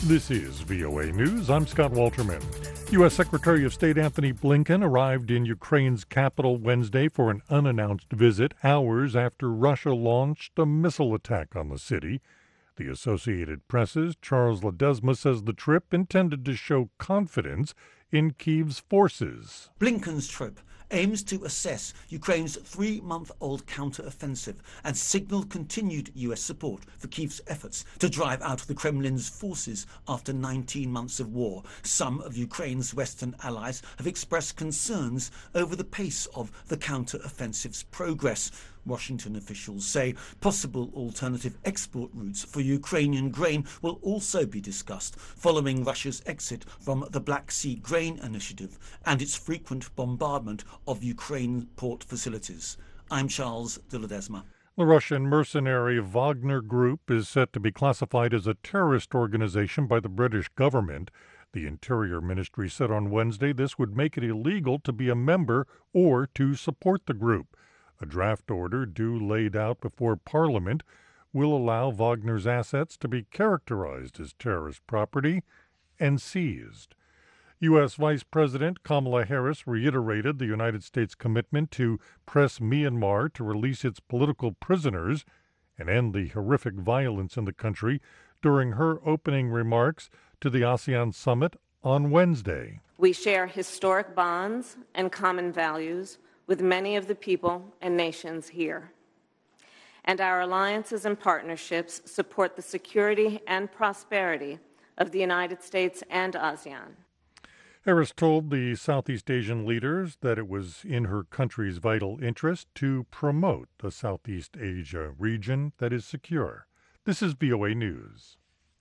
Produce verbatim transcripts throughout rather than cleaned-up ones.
This is V O A News. I'm Scott Walterman. U S. Secretary of State Antony Blinken arrived in Ukraine's capital Wednesday for an unannounced visit hours after Russia launched a missile attack on the city. The Associated Press's Charles Ledesma says the trip intended to show confidence in Kyiv's forces. Blinken's trip aims to assess Ukraine's three-month-old counter-offensive and signal continued U S support for Kyiv's efforts to drive out the Kremlin's forces after nineteen months of war. Some of Ukraine's Western allies have expressed concerns over the pace of the counter-offensive's progress. Washington officials say possible alternative export routes for Ukrainian grain will also be discussed following Russia's exit from the Black Sea Grain Initiative and its frequent bombardment of Ukraine port facilities. I'm Charles de Ledesma. The Russian mercenary Wagner Group is set to be classified as a terrorist organization by the British government. The Interior Ministry said on Wednesday this would make it illegal to be a member or to support the group. A draft order due laid out before Parliament will allow Wagner's assets to be characterized as terrorist property and seized. U S. Vice President Kamala Harris reiterated the United States' commitment to press Myanmar to release its political prisoners and end the horrific violence in the country during her opening remarks to the ASEAN summit on Wednesday. We share historic bonds and common values with many of the people and nations here. And our alliances and partnerships support the security and prosperity of the United States and ASEAN. Harris told the Southeast Asian leaders that it was in her country's vital interest to promote a Southeast Asia region that is secure. This is V O A News.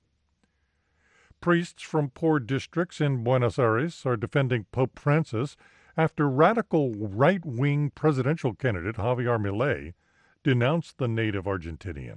Priests from poor districts in Buenos Aires are defending Pope Francis after radical right-wing presidential candidate Javier Milei denounced the native Argentinian.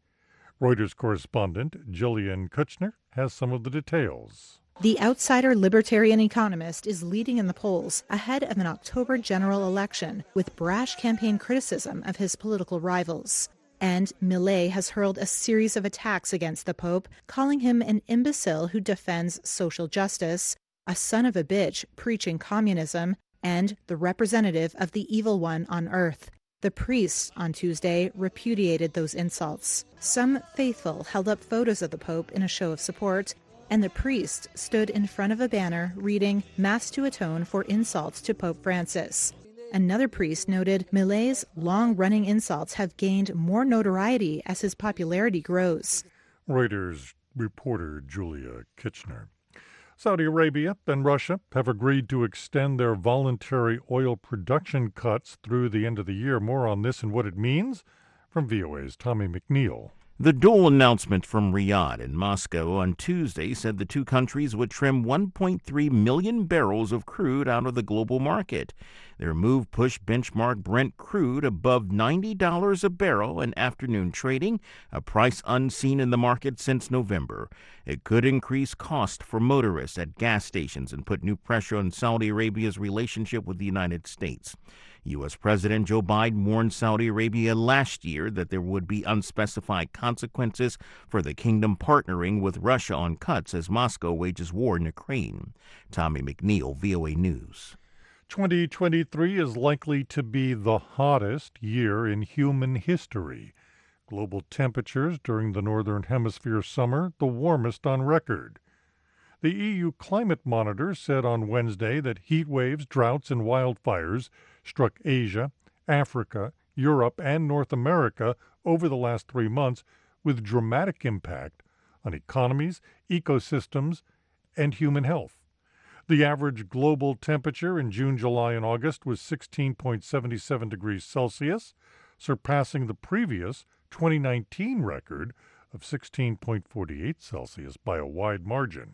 Reuters correspondent Jillian Kuchner has some of the details. The outsider libertarian economist is leading in the polls ahead of an October general election with brash campaign criticism of his political rivals. And Milei has hurled a series of attacks against the Pope, calling him an imbecile who defends social justice, a son of a bitch preaching communism, and the representative of the evil one on earth. The priests on Tuesday repudiated those insults. Some faithful held up photos of the Pope in a show of support, and the priest stood in front of a banner reading Mass to atone for insults to Pope Francis. Another priest noted Milei's long-running insults have gained more notoriety as his popularity grows. Reuters reporter Julia Kitchener. Saudi Arabia and Russia have agreed to extend their voluntary oil production cuts through the end of the year. More on this and what it means from V O A's Tommy McNeil. The dual announcement from Riyadh and Moscow on Tuesday said the two countries would trim one point three million barrels of crude out of the global market. Their move pushed benchmark Brent crude above ninety dollars a barrel in afternoon trading, a price unseen in the market since November. It could increase cost for motorists at gas stations and put new pressure on Saudi Arabia's relationship with the United States. U S. President Joe Biden warned Saudi Arabia last year that there would be unspecified consequences for the kingdom partnering with Russia on cuts as Moscow wages war in Ukraine. Tommy McNeil, V O A News. twenty twenty-three is likely to be the hottest year in human history. Global temperatures during the Northern Hemisphere summer, the warmest on record. The E U Climate Monitor said on Wednesday that heat waves, droughts, and wildfires struck Asia, Africa, Europe, and North America over the last three months with dramatic impact on economies, ecosystems, and human health. The average global temperature in June, July, and August was sixteen point seven seven degrees Celsius, surpassing the previous twenty nineteen record of sixteen point four eight Celsius by a wide margin.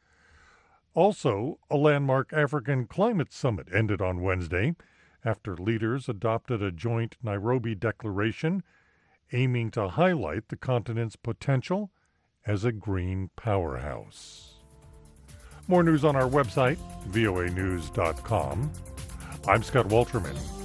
Also, a landmark African climate summit ended on Wednesday after leaders adopted a joint Nairobi declaration aiming to highlight the continent's potential as a green powerhouse. More news on our website, V O A news dot com. I'm Scott Walterman.